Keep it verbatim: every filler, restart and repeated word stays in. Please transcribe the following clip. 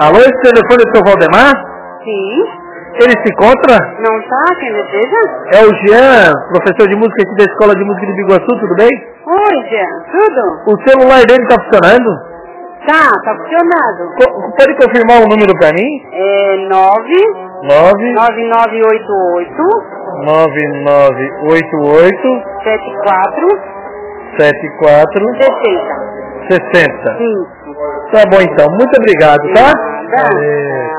Alô, esse telefone é do seu Valdemar? Sim. Ele se encontra? Não tá? Quem deseja? É o Jean, professor de música aqui da Escola de Música de Biguaçu, tudo bem? Oi, Jean. Tudo? O celular dele tá funcionando? Tá, tá funcionando. Co pode confirmar o número pra mim? É nove nove nove nove oito oito nove nove oito oito sete quatro sete quatro sessenta. sessenta. Isso. Tá bom então, muito obrigado, tá? Nada. Valeu.